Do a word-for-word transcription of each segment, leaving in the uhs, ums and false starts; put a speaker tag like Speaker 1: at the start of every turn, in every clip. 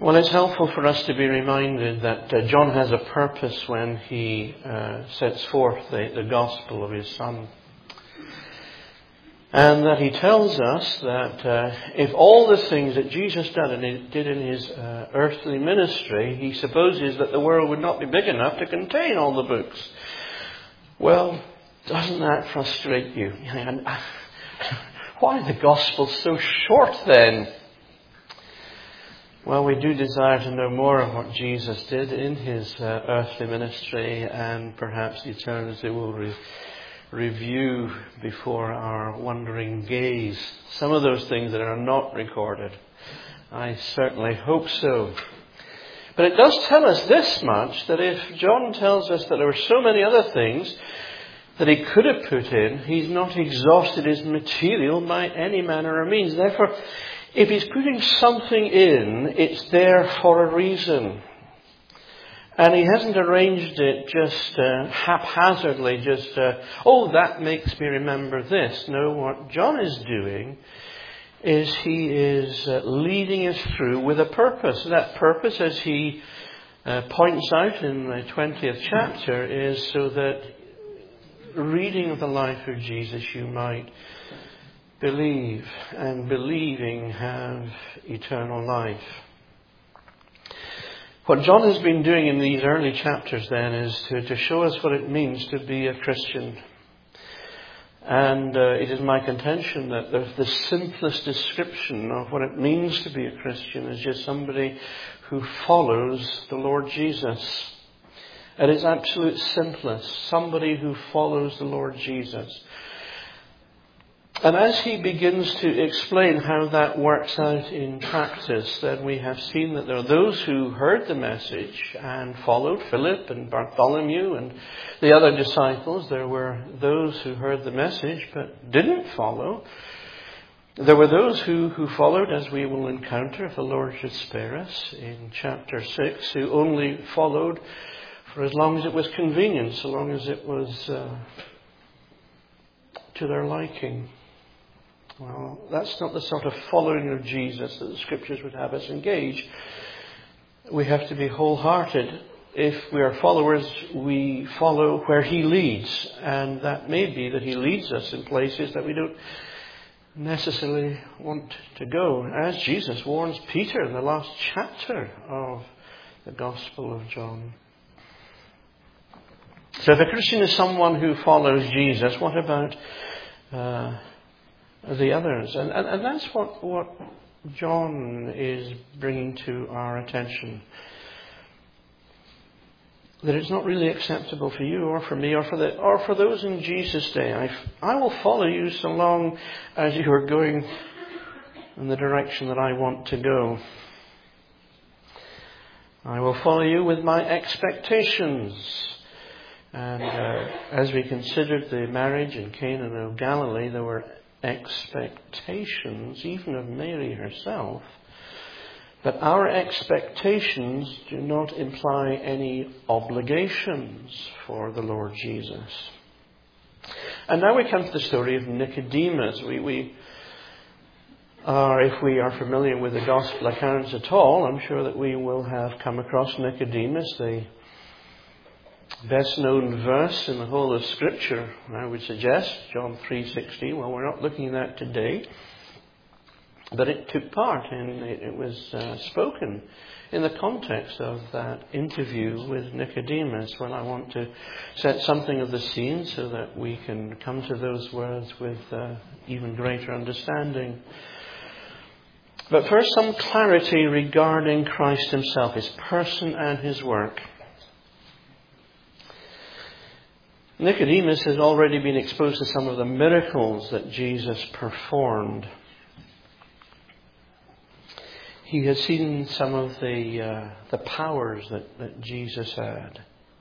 Speaker 1: Well, it's helpful for us to be reminded that uh, John has a purpose when he uh, sets forth the, the gospel of his Son. And that he tells us that uh, if all the things that Jesus did in, did in his uh, earthly ministry, he supposes that the world would not be big enough to contain all the books. Well, doesn't that frustrate you? Why are the Gospels so short then? Well, we do desire to know more of what Jesus did in his uh, earthly ministry, and perhaps eternity will re- review before our wondering gaze some of those things that are not recorded. I certainly hope so. But it does tell us this much, that if John tells us that there were so many other things that he could have put in, he's not exhausted his material by any manner or means. Therefore, if he's putting something in, it's there for a reason. And he hasn't arranged it just uh, haphazardly, just, uh, oh, that makes me remember this. No, what John is doing is he is uh, leading us through with a purpose. That purpose, as he uh, points out in the twentieth chapter, is so that reading of the life of Jesus you might believe, and believing have eternal life. What John has been doing in these early chapters then is to, to show us what it means to be a Christian. And uh, it is my contention that the, the simplest description of what it means to be a Christian is just somebody who follows the Lord Jesus. At its absolute simplest, somebody who follows the Lord Jesus. And as he begins to explain how that works out in practice, then we have seen that there are those who heard the message and followed, Philip and Bartholomew and the other disciples. There were those who heard the message but didn't follow. There were those who, who followed, as we will encounter if the Lord should spare us in chapter six, who only followed for as long as it was convenient, so long as it was uh, to their liking. Well, that's not the sort of following of Jesus that the Scriptures would have us engage. We have to be wholehearted. If we are followers, we follow where he leads. And that may be that he leads us in places that we don't necessarily want to go. As Jesus warns Peter in the last chapter of the Gospel of John. So if a Christian is someone who follows Jesus, what about uh, the others? And, and, and that's what, what John is bringing to our attention. That it's not really acceptable for you or for me or for the or for those in Jesus' day. I, I will follow you so long as you are going in the direction that I want to go. I will follow you with my expectations. And uh, as we considered the marriage in Cana of Galilee, there were expectations, even of Mary herself. But our expectations do not imply any obligations for the Lord Jesus. And now we come to the story of Nicodemus. We, we are, if we are familiar with the Gospel accounts at all, I'm sure that we will have come across Nicodemus, the best known verse in the whole of Scripture, I would suggest, John three sixteen. Well, we're not looking at that today, but it took part and it, it was uh, spoken in the context of that interview with Nicodemus. Well, I want to set something of the scene so that we can come to those words with uh, even greater understanding. But first, some clarity regarding Christ himself, his person and his work. Nicodemus has already been exposed to some of the miracles that Jesus performed. He has seen some of the uh, the powers that, that Jesus had.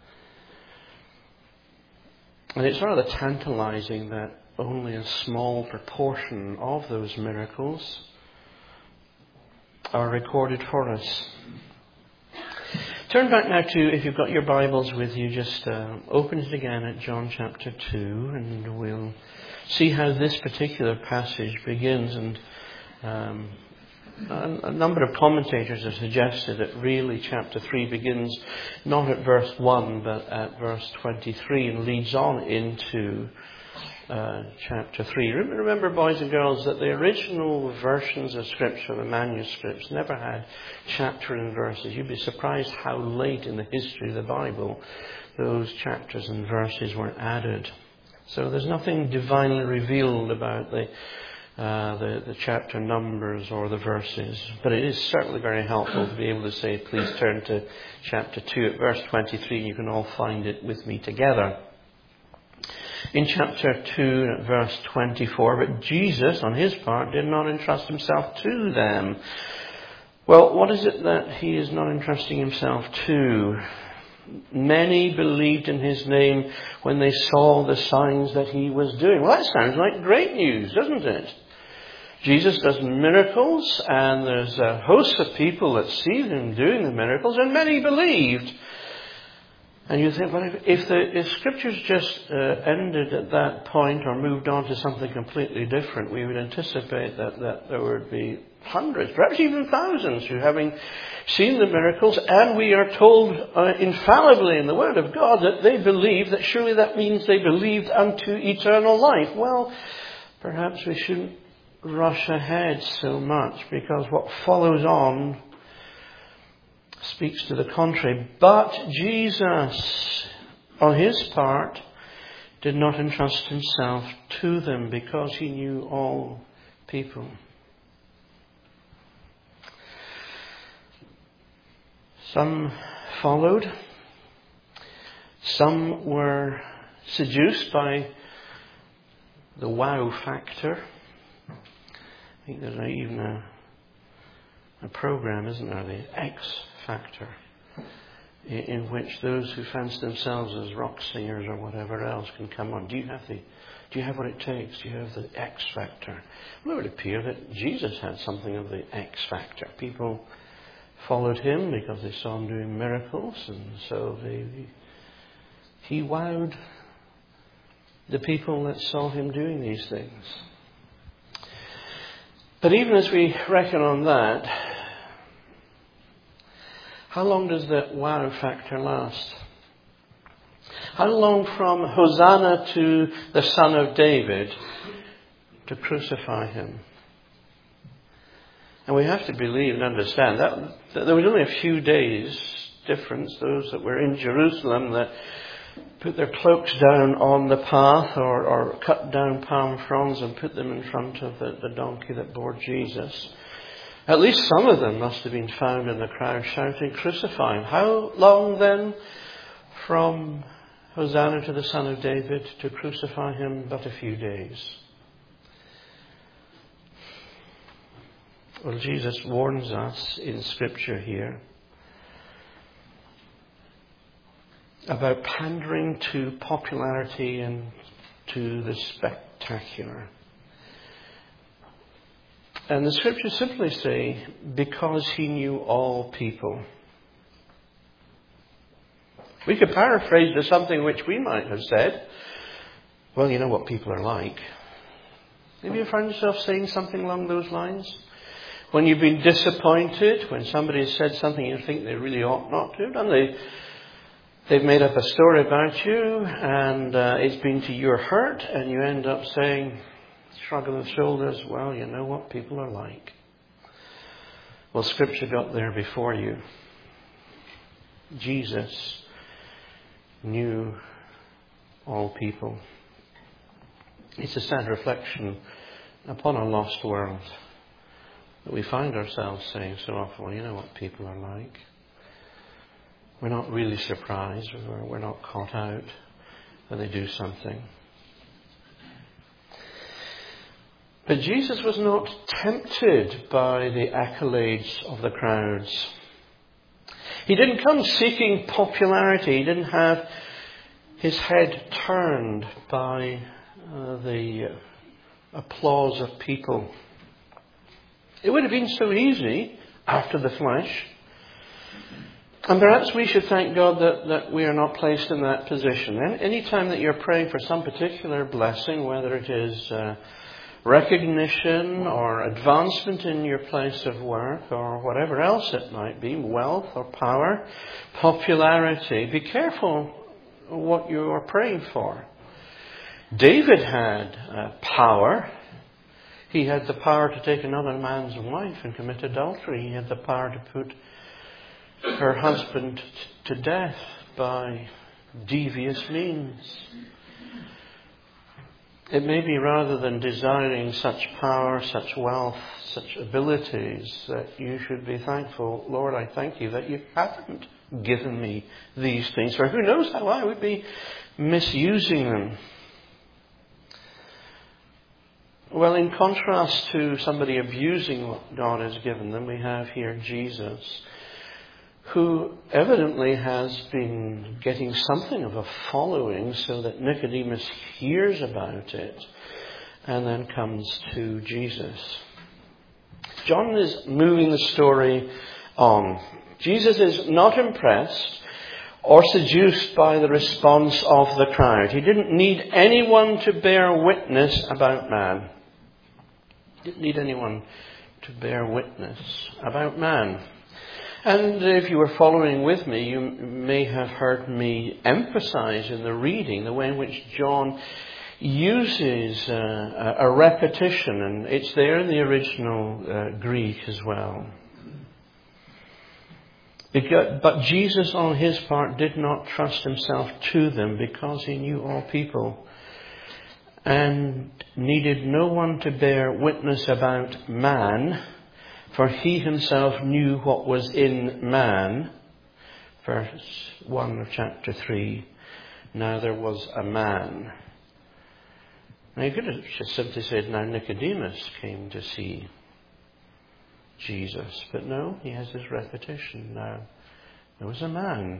Speaker 1: And it's rather tantalizing that only a small proportion of those miracles are recorded for us. Turn back now to, if you've got your Bibles with you, just uh, open it again at John chapter two, and we'll see how this particular passage begins. And um, a, a number of commentators have suggested that really chapter three begins not at verse one but at verse twenty-three and leads on into uh, chapter three. Remember, boys and girls, that the original versions of Scripture, the manuscripts, never had chapter and verses. You'd be surprised how late in the history of the Bible those chapters and verses were added. So there's nothing divinely revealed about the Uh, the, the chapter numbers or the verses. But it is certainly very helpful to be able to say, please turn to chapter two at verse twenty-three, and you can all find it with me together. In chapter two at verse twenty-four, but Jesus, on his part, did not entrust himself to them. Well, what is it that he is not entrusting himself to? Many believed in his name when they saw the signs that he was doing. Well, that sounds like great news, doesn't it? Jesus does miracles, and there's a host of people that see him doing the miracles, and many believed. And you think, well, if, if the if Scripture's just uh, ended at that point or moved on to something completely different, we would anticipate that, that there would be hundreds, perhaps even thousands, who having seen the miracles, and we are told uh, infallibly in the Word of God that they believed, that surely that means they believed unto eternal life. Well, perhaps we shouldn't rush ahead so much, because what follows on speaks to the contrary. But Jesus, on his part, did not entrust himself to them, because he knew all people. Some followed. Some were seduced by the wow factor. I think there's even a, a program, isn't there, the X Factor, in, in which those who fancy themselves as rock singers or whatever else can come on. Do you have the, do you have what it takes? Do you have the X Factor? Well, it would appear that Jesus had something of the X Factor. People followed him because they saw him doing miracles, and so they, he wowed the people that saw him doing these things. But even as we reckon on that, how long does that wow factor last? How long from Hosanna to the Son of David to crucify him? And we have to believe and understand that, that there was only a few days difference. Those that were in Jerusalem that put their cloaks down on the path, or, or cut down palm fronds and put them in front of the, the donkey that bore Jesus. At least some of them must have been found in the crowd shouting, "Crucify him." How long then from Hosanna to the Son of David to crucify him? But a few days. Well, Jesus warns us in Scripture here about pandering to popularity and to the spectacular. And the Scriptures simply say, because he knew all people. We could paraphrase to something which we might have said, well, you know what people are like. Have you found yourself saying something along those lines? When you've been disappointed, when somebody has said something you think they really ought not to have done, they They've made up a story about you, and uh, it's been to your hurt, and you end up saying, shrugging the shoulders, well, you know what people are like. Well, Scripture got there before you. Jesus knew all people. It's a sad reflection upon a lost world that we find ourselves saying so often, well, you know what people are like. We're not really surprised. We're, we're not caught out when they do something. But Jesus was not tempted by the accolades of the crowds. He didn't come seeking popularity. He didn't have his head turned by uh, the uh, applause of people. It would have been so easy after the flesh. And perhaps we should thank God that, that we are not placed in that position. Any time that you're praying for some particular blessing, whether it is uh, recognition or advancement in your place of work or whatever else it might be, wealth or power, popularity, be careful what you are praying for. David had uh, power. He had the power to take another man's wife and commit adultery. He had the power to put her husband t- to death by devious means. It may be rather than desiring such power, such wealth, such abilities, that you should be thankful, Lord, I thank you that you haven't given me these things, for who knows how I would be misusing them. Well, in contrast to somebody abusing what God has given them, we have here Jesus, who evidently has been getting something of a following, so that Nicodemus hears about it and then comes to Jesus. John is moving the story on. Jesus is not impressed or seduced by the response of the crowd. He didn't need anyone to bear witness about man. He didn't need anyone to bear witness about man. And if you were following with me, you may have heard me emphasize in the reading the way in which John uses uh, a repetition, and it's there in the original uh, Greek as well. Because, but Jesus, on his part, did not trust himself to them because he knew all people and needed no one to bear witness about man, for he himself knew what was in man. Verse one of chapter three. Now there was a man. Now you could have just simply said, now Nicodemus came to see Jesus. But no, he has this repetition. Now there was a man.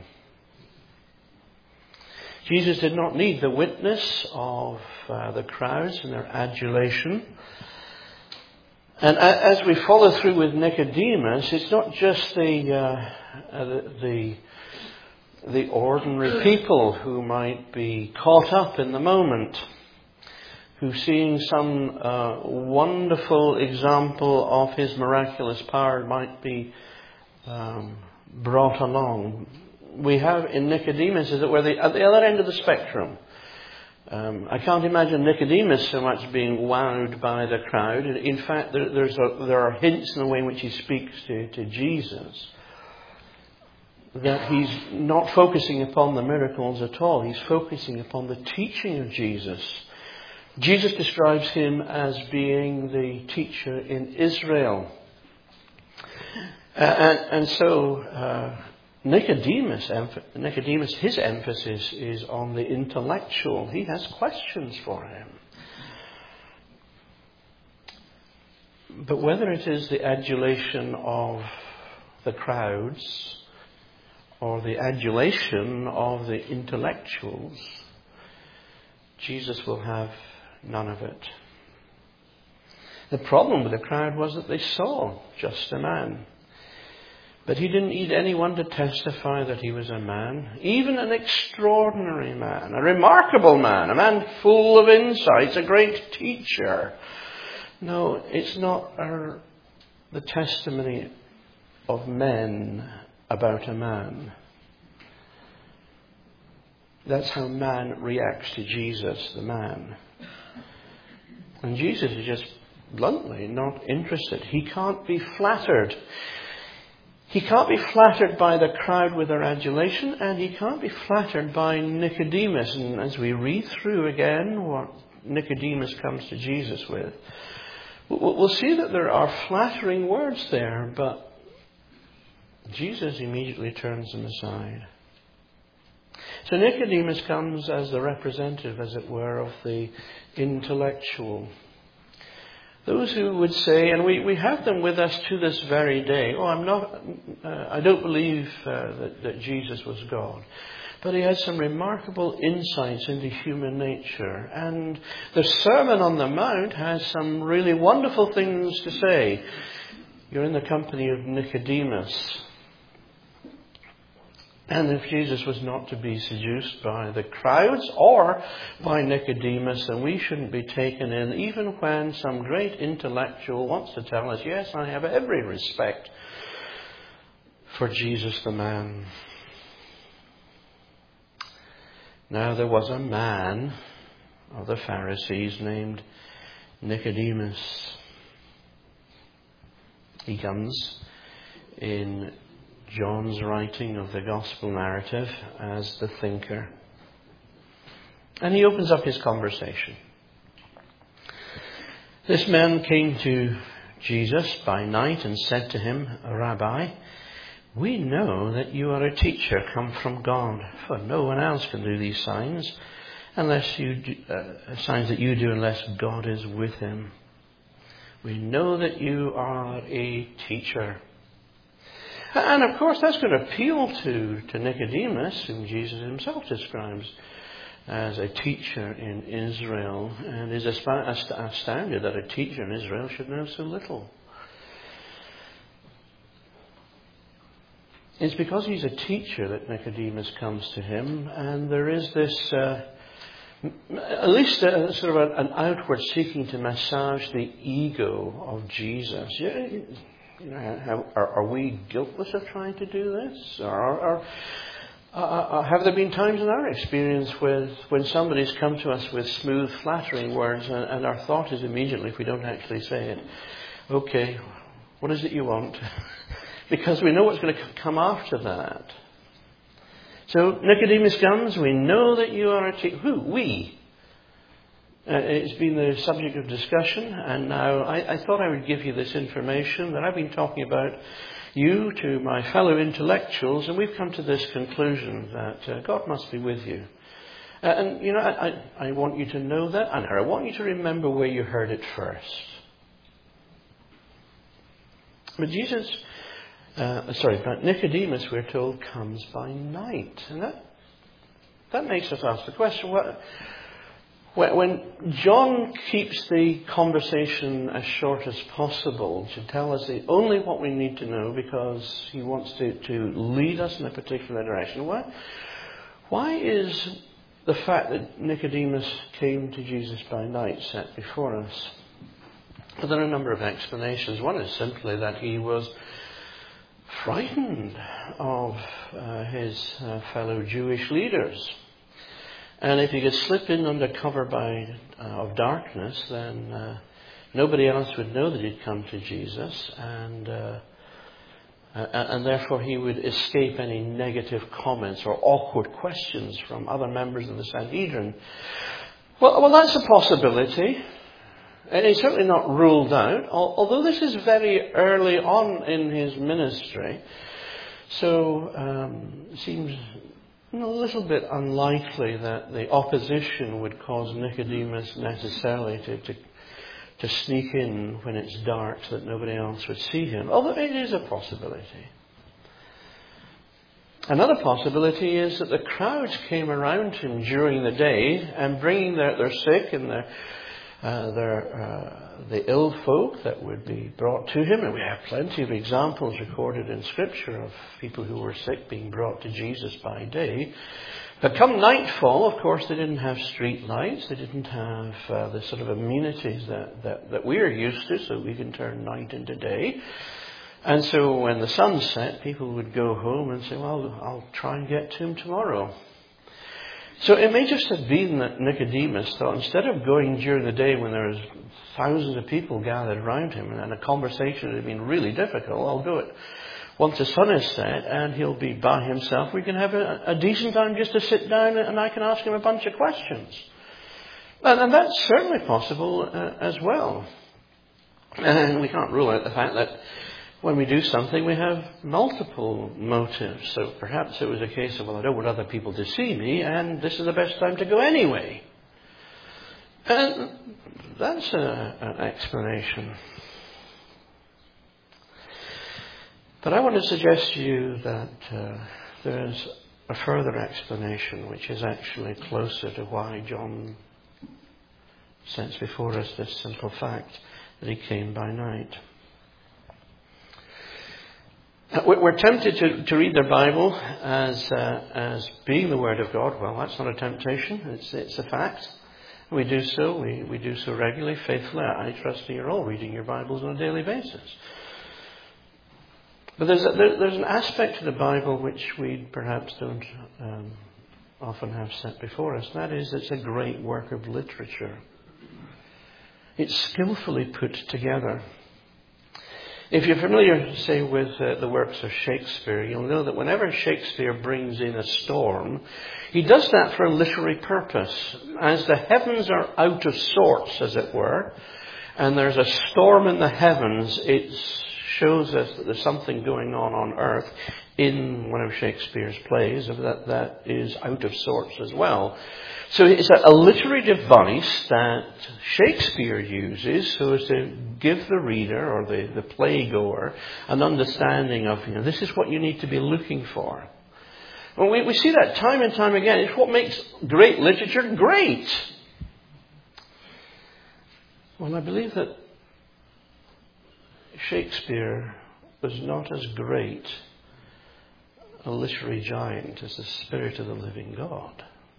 Speaker 1: Jesus did not need the witness of uh, the crowds and their adulation. And as we follow through with Nicodemus, it's not just the, uh, the the ordinary people who might be caught up in the moment, who, seeing some uh, wonderful example of his miraculous power, might be um, brought along. We have in Nicodemus, as it were, the, at the other end of the spectrum. Um, I can't imagine Nicodemus so much being wowed by the crowd. In fact, there, there's a, there are hints in the way in which he speaks to, to Jesus that he's not focusing upon the miracles at all. He's focusing upon the teaching of Jesus. Jesus describes him as being the teacher in Israel. Uh, and, and so uh, Nicodemus, Nicodemus, his emphasis is on the intellectual. He has questions for him. But whether it is the adulation of the crowds or the adulation of the intellectuals, Jesus will have none of it. The problem with the crowd was that they saw just a man. But he didn't need anyone to testify that he was a man, even an extraordinary man, a remarkable man, a man full of insights, a great teacher. No, it's not our, the testimony of men about a man. That's how man reacts to Jesus, the man. And Jesus is just bluntly not interested. He can't be flattered. He can't be flattered by the crowd with their adulation, and he can't be flattered by Nicodemus. And as we read through again what Nicodemus comes to Jesus with, we'll see that there are flattering words there, but Jesus immediately turns them aside. So Nicodemus comes as the representative, as it were, of the intellectual. Those who would say, and we, we have them with us to this very day, oh, I'm not, uh, I don't believe uh, that, that Jesus was God. But he had some remarkable insights into human nature. And the Sermon on the Mount has some really wonderful things to say. You're in the company of Nicodemus. And if Jesus was not to be seduced by the crowds or by Nicodemus, then we shouldn't be taken in, even when some great intellectual wants to tell us, yes, I have every respect for Jesus the man. Now there was a man of the Pharisees named Nicodemus. He comes in John's writing of the gospel narrative as the thinker. And he opens up his conversation. This man came to Jesus by night and said to him, Rabbi, we know that you are a teacher come from God, for no one else can do these signs unless you do, uh, signs that you do unless God is with him. We know that you are a teacher. And of course that's going to appeal to, to Nicodemus, whom Jesus himself describes as a teacher in Israel, and is astounded that a teacher in Israel should know so little. It's because he's a teacher that Nicodemus comes to him, and there is this, uh, at least a, sort of an outward seeking to massage the ego of Jesus. You know, are, are we guiltless of trying to do this? Or, or uh, have there been times in our experience with when somebody's come to us with smooth, flattering words, and, and our thought is immediately, if we don't actually say it, okay, what is it you want? Because we know what's going to come after that. So Nicodemus comes, we know that you are a teacher. Who? We. Uh, it's been the subject of discussion, and now I, I thought I would give you this information that I've been talking about you to my fellow intellectuals, and we've come to this conclusion that uh, God must be with you. Uh, and, you know, I, I, I want you to know that, and I want you to remember where you heard it first. But Jesus... Uh, sorry, but Nicodemus, we're told, comes by night. And that that makes us ask the question, what, when John keeps the conversation as short as possible to tell us the, only what we need to know because he wants to, to lead us in a particular direction, why, why is the fact that Nicodemus came to Jesus by night set before us? Well, there are a number of explanations. One is simply that he was frightened of uh, his uh, fellow Jewish leaders. And if he could slip in under cover by, uh, of darkness, then uh, nobody else would know that he'd come to Jesus, and uh, uh, and therefore he would escape any negative comments or awkward questions from other members of the Sanhedrin. Well, well, that's a possibility. It's certainly not ruled out, although this is very early on in his ministry. So um, it seems a little bit unlikely that the opposition would cause Nicodemus necessarily to, to, to sneak in when it's dark so that nobody else would see him, although it is a possibility. Another possibility is that the crowds came around him during the day and bringing their, their sick and their Uh, there, uh, the ill folk that would be brought to him. And we have plenty of examples recorded in Scripture of people who were sick being brought to Jesus by day. But come nightfall, of course, they didn't have street lights. They didn't have uh, the sort of amenities that, that, that we're used to, so we can turn night into day. And so when the sun set, people would go home and say, well, I'll try and get to him tomorrow. So it may just have been that Nicodemus thought, instead of going during the day when there was thousands of people gathered around him and a conversation had been really difficult, I'll do it once the sun is set and he'll be by himself. We can have a, a decent time just to sit down and I can ask him a bunch of questions. And, and that's certainly possible uh, as well. And we can't rule out the fact that when we do something, we have multiple motives. So perhaps it was a case of, well, I don't want other people to see me, and this is the best time to go anyway. And that's a, an explanation. But I want to suggest to you that uh, there's a further explanation, which is actually closer to why John sets before us this simple fact that he came by night. We're tempted to, to read the Bible as uh, as being the Word of God. Well, that's not a temptation. It's it's a fact. We do so. We, we do so regularly, faithfully. I trust that you're all reading your Bibles on a daily basis. But there's a, there, there's an aspect to the Bible which we perhaps don't um, often have set before us. That is, it's a great work of literature. It's skillfully put together. If you're familiar, say, with uh, the works of Shakespeare, you'll know that whenever Shakespeare brings in a storm, he does that for a literary purpose. As the heavens are out of sorts, as it were, and there's a storm in the heavens, it shows us that there's something going on on earth in one of Shakespeare's plays that, that is out of sorts as well. So it's a, a literary device that Shakespeare uses so as to give the reader or the, the playgoer an understanding of, you know, this is what you need to be looking for. Well, we, we see that time and time again. It's what makes great literature great. Well, I believe that Shakespeare was not as great a literary giant as the Spirit of the living God.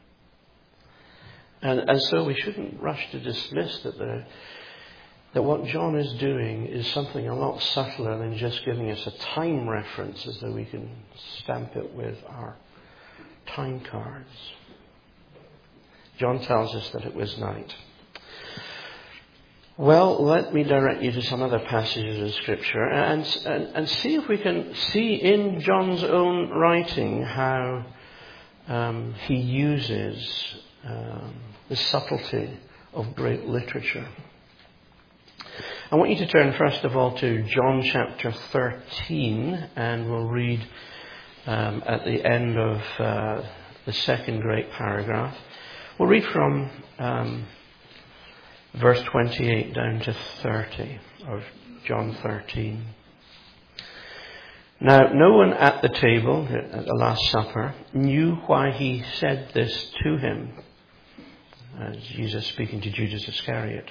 Speaker 1: And, and so we shouldn't rush to dismiss that, the, that what John is doing is something a lot subtler than just giving us a time reference as though we can stamp it with our time cards. John tells us that it was night. Well, let me direct you to some other passages of Scripture and, and, and see if we can see in John's own writing how um, he uses um, the subtlety of great literature. I want you to turn first of all to John chapter thirteen, and we'll read um, at the end of uh, the second great paragraph. We'll read from Um, verse twenty-eight down to thirty of John thirteen. Now, no one at the table at the Last Supper knew why he said this to him. As Jesus speaking to Judas Iscariot.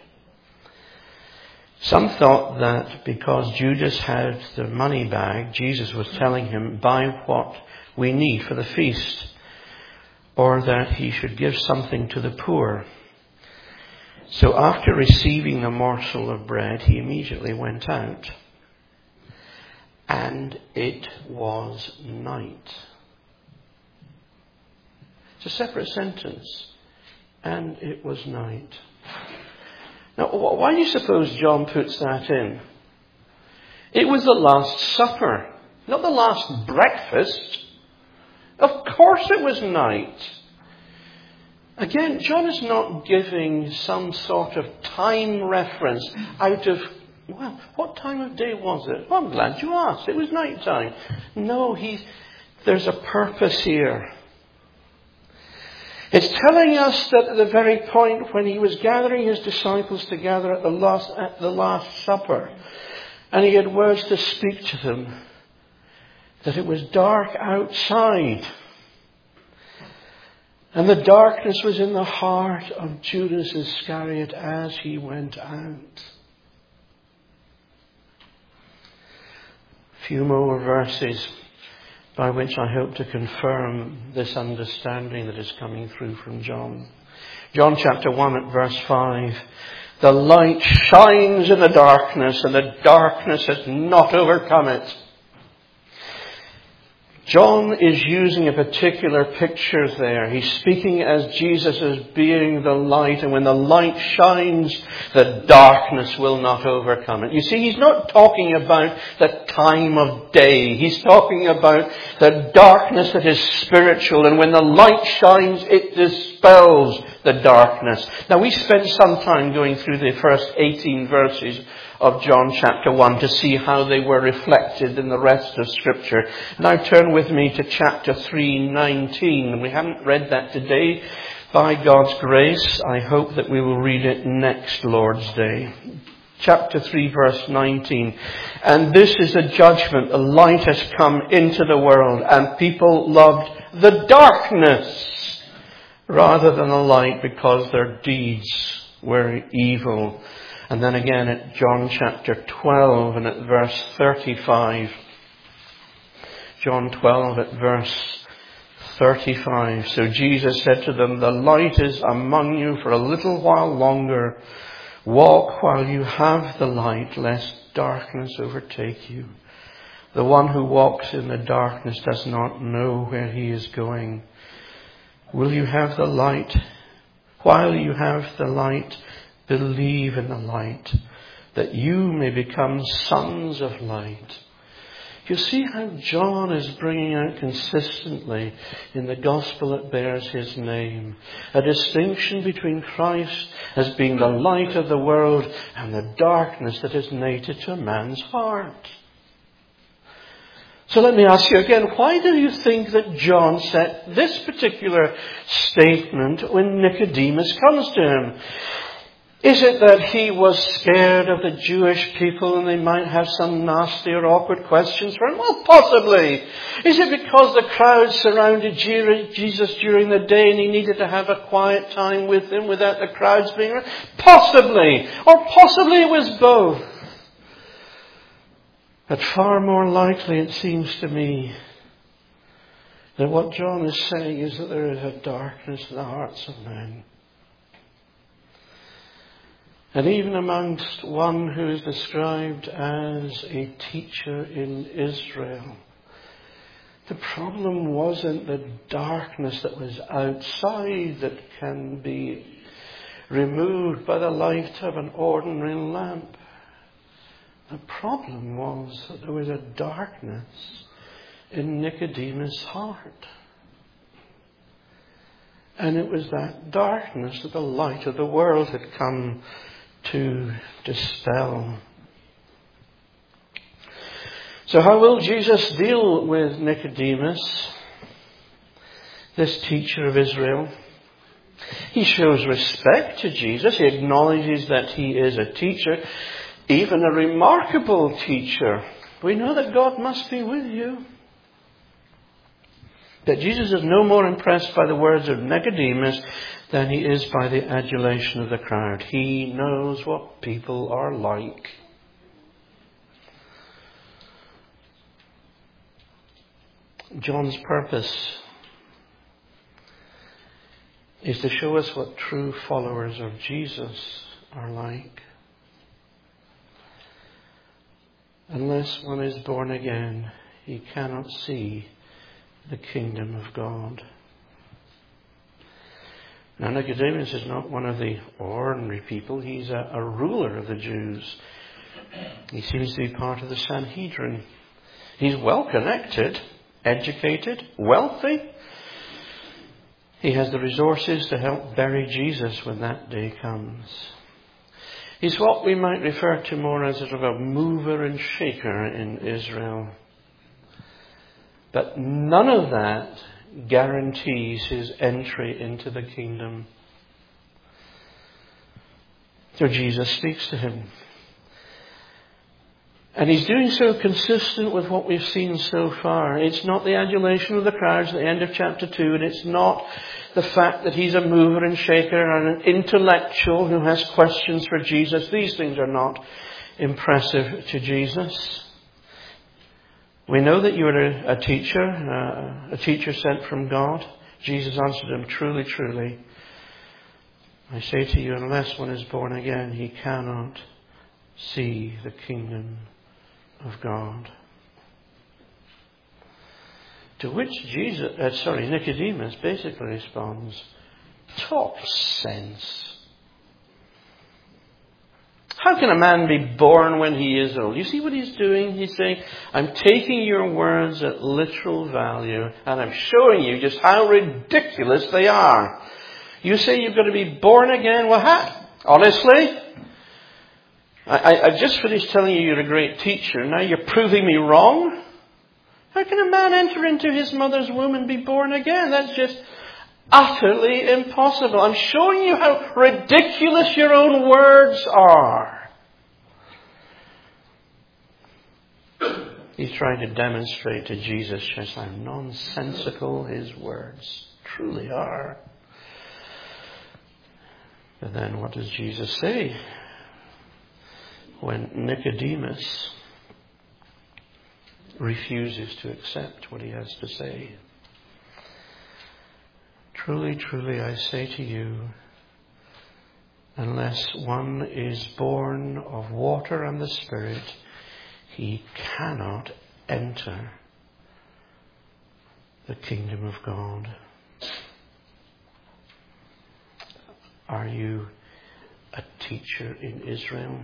Speaker 1: Some thought that because Judas had the money bag, Jesus was telling him, buy what we need for the feast, or that he should give something to the poor. So after receiving the morsel of bread, he immediately went out. And it was night. It's a separate sentence. And it was night. Now, why do you suppose John puts that in? It was the Last Supper, not the last breakfast. Of course it was night. Again, John is not giving some sort of time reference out of, well, what time of day was it? Well, I'm glad you asked. It was night time. No, he's, there's a purpose here. It's telling us that at the very point when he was gathering his disciples together at the last, at the Last Supper, and he had words to speak to them, that it was dark outside. And the darkness was in the heart of Judas Iscariot as he went out. A few more verses by which I hope to confirm this understanding that is coming through from John. John chapter one at verse five. The light shines in the darkness, and the darkness has not overcome it. John is using a particular picture there. He's speaking as Jesus as being the light. And when the light shines, the darkness will not overcome it. You see, he's not talking about the time of day. He's talking about the darkness that is spiritual. And when the light shines, it dispels the darkness. Now, we spent some time going through the first eighteen verses of John chapter one to see how they were reflected in the rest of Scripture. Now turn with me to chapter three nineteen. We haven't read that today. By God's grace, I hope that we will read it next Lord's Day. Chapter three verse nineteen. And this is the judgment. The light has come into the world, and people loved the darkness rather than the light because their deeds were evil. And then again at John chapter twelve and at verse thirty-five. John twelve at verse thirty-five. So Jesus said to them, "The light is among you for a little while longer. Walk while you have the light, lest darkness overtake you. The one who walks in the darkness does not know where he is going. Will you have the light? While you have the light, believe in the light, that you may become sons of light." You see how John is bringing out consistently in the gospel that bears his name a distinction between Christ as being the light of the world and the darkness that is native to a man's heart. So let me ask you again, why do you think that John set this particular statement when Nicodemus comes to him? Is it that he was scared of the Jewish people and they might have some nasty or awkward questions for him? Well, possibly. Is it because the crowd surrounded Jesus during the day and he needed to have a quiet time with them without the crowds being around? Possibly. Or possibly it was both. But far more likely, it seems to me, that what John is saying is that there is a darkness in the hearts of men. And even amongst one who is described as a teacher in Israel, the problem wasn't the darkness that was outside that can be removed by the light of an ordinary lamp. The problem was that there was a darkness in Nicodemus' heart. And it was that darkness that the light of the world had come to dispel. So how will Jesus deal with Nicodemus, this teacher of Israel? He shows respect to Jesus. He acknowledges that he is a teacher, even a remarkable teacher. We know that God must be with you. That Jesus is no more impressed by the words of Nicodemus than he is by the adulation of the crowd. He knows what people are like. John's purpose is to show us what true followers of Jesus are like. Unless one is born again, he cannot see the kingdom of God. Now, Nicodemus is not one of the ordinary people. He's a, a ruler of the Jews. He seems to be part of the Sanhedrin. He's well connected, educated, wealthy. He has the resources to help bury Jesus when that day comes. He's what we might refer to more as sort of a mover and shaker in Israel. But none of that guarantees his entry into the kingdom. So Jesus speaks to him. And he's doing so consistent with what we've seen so far. It's not the adulation of the crowds at the end of chapter two, and it's not the fact that he's a mover and shaker and an intellectual who has questions for Jesus. These things are not impressive to Jesus. We know that you are a, a teacher, uh, a teacher sent from God. Jesus answered him, "Truly, truly, I say to you, unless one is born again, he cannot see the kingdom of God." To which Jesus, uh, sorry, Nicodemus basically responds, "Talk sense. How can a man be born when he is old?" You see what he's doing? He's saying, I'm taking your words at literal value and I'm showing you just how ridiculous they are. You say you've got to be born again? Well, how? Honestly? I, I, I just finished telling you you're a great teacher. Now you're proving me wrong? How can a man enter into his mother's womb and be born again? That's just utterly impossible. I'm showing you how ridiculous your own words are. He's trying to demonstrate to Jesus just how nonsensical his words truly are. But then what does Jesus say when Nicodemus refuses to accept what he has to say. Truly, truly, I say to you, unless one is born of water and the Spirit, he cannot enter the kingdom of God. Are you a teacher in Israel?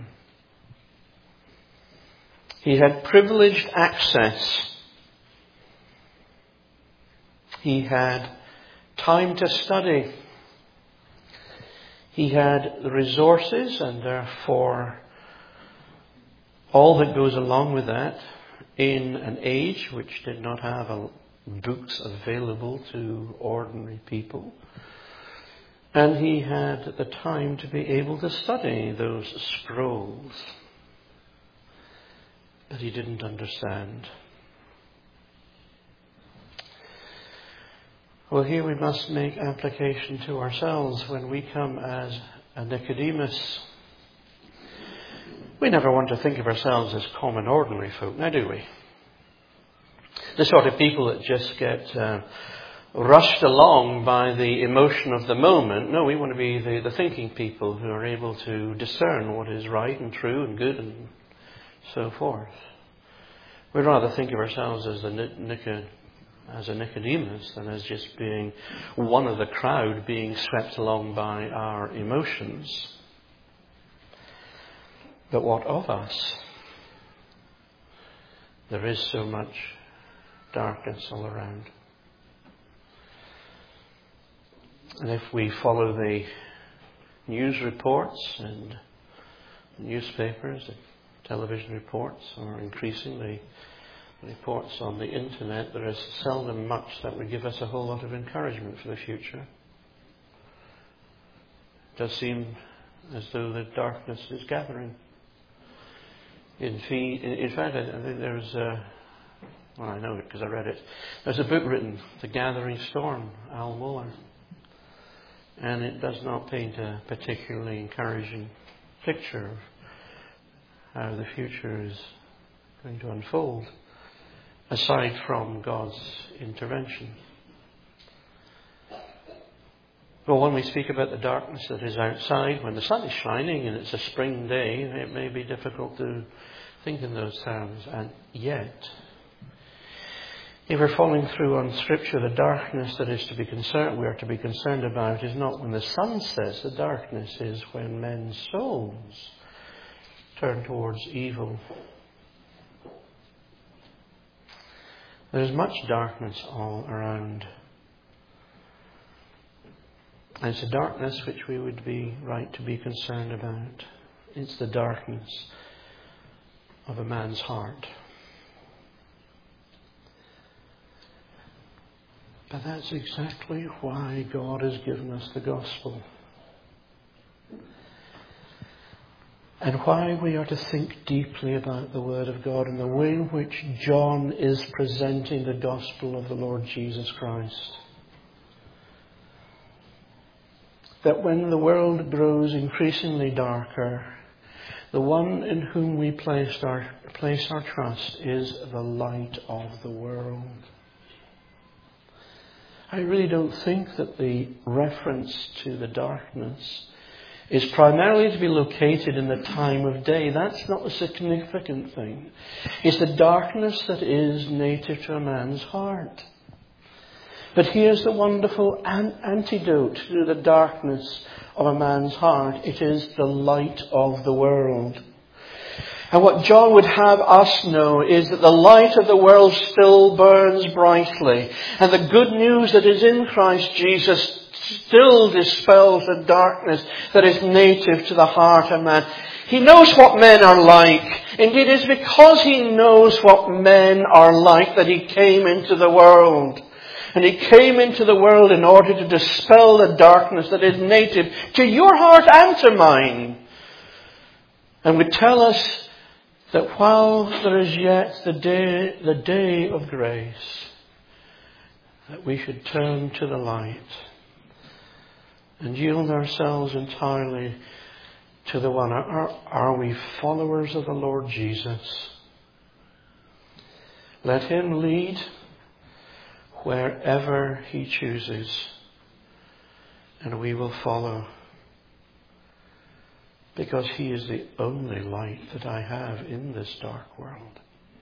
Speaker 1: He had privileged access. He had time to study. He had the resources and therefore all that goes along with that in an age which did not have a, books available to ordinary people. And he had the time to be able to study those scrolls that he didn't understand. Well, here we must make application to ourselves when we come as a Nicodemus. We never want to think of ourselves as common, ordinary folk, now do we? The sort of people that just get uh, rushed along by the emotion of the moment. No, we want to be the, the thinking people who are able to discern what is right and true and good and so forth. We'd rather think of ourselves as the Nicodemus. as a Nicodemus than as just being one of the crowd being swept along by our emotions. But what of us? There is so much darkness all around. And if we follow the news reports and newspapers, the television reports, or increasingly reports on the internet, there is seldom much that would give us a whole lot of encouragement for the future. It does seem as though the darkness is gathering. In, fee, in, in fact, I think there's a, well, I know it because I read it. There's a book written, The Gathering Storm, Al Mohler. And it does not paint a particularly encouraging picture of how the future is going to unfold, aside from God's intervention. Well, when we speak about the darkness that is outside, when the sun is shining and it's a spring day, it may be difficult to think in those terms. And yet, if we're following through on Scripture, the darkness that is to be concerned, we are to be concerned about is not when the sun sets. The darkness is when men's souls turn towards evil. There's much darkness all around. And it's a darkness which we would be right to be concerned about. It's the darkness of a man's heart. But that's exactly why God has given us the gospel. And why we are to think deeply about the Word of God and the way in which John is presenting the gospel of the Lord Jesus Christ. That when the world grows increasingly darker, the one in whom we place our, place our trust is the light of the world. I really don't think that the reference to the darkness is primarily to be located in the time of day. That's not the significant thing. It's the darkness that is native to a man's heart. But here's the wonderful an- antidote to the darkness of a man's heart. It is the light of the world. And what John would have us know is that the light of the world still burns brightly. And the good news that is in Christ Jesus still dispels the darkness that is native to the heart of man. He knows what men are like. Indeed, it is because he knows what men are like that he came into the world. And he came into the world in order to dispel the darkness that is native to your heart and to mine. And would tell us that while there is yet the day, the day of grace, that we should turn to the light and yield ourselves entirely to the one. Are, are we followers of the Lord Jesus? Let him lead wherever he chooses, and we will follow, because he is the only light that I have in this dark world.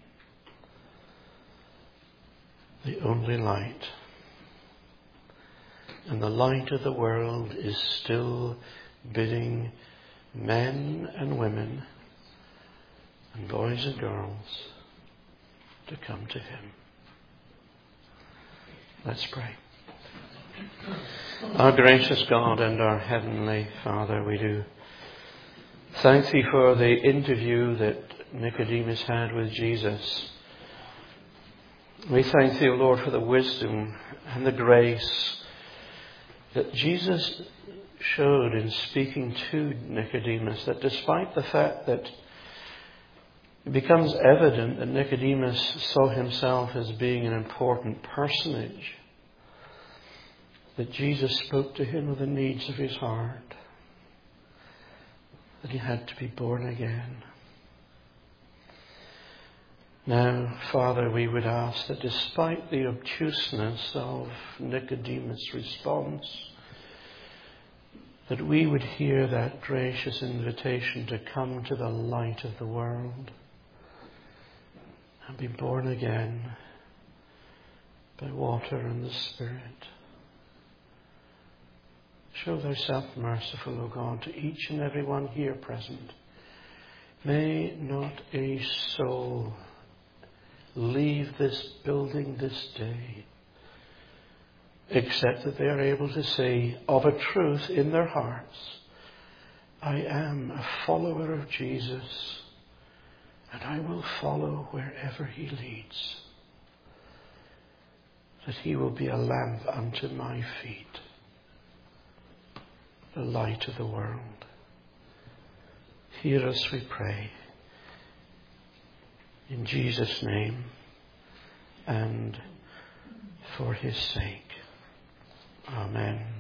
Speaker 1: The only light. And the light of the world is still bidding men and women and boys and girls to come to him. Let's pray. Our gracious God and our heavenly Father, we do thank thee for the interview that Nicodemus had with Jesus. We thank thee, O Lord, for the wisdom and the grace that Jesus showed in speaking to Nicodemus, that despite the fact that it becomes evident that Nicodemus saw himself as being an important personage, that Jesus spoke to him of the needs of his heart, that he had to be born again. Now, Father, we would ask that despite the obtuseness of Nicodemus' response, that we would hear that gracious invitation to come to the light of the world and be born again by water and the Spirit. Show thyself merciful, O God, to each and every one here present. May not a soul leave this building this day except that they are able to say of a truth in their hearts, I am a follower of Jesus, and I will follow wherever he leads, that he will be a lamp unto my feet, the light of the world. Hear us, we pray, in Jesus' name and for his sake. Amen.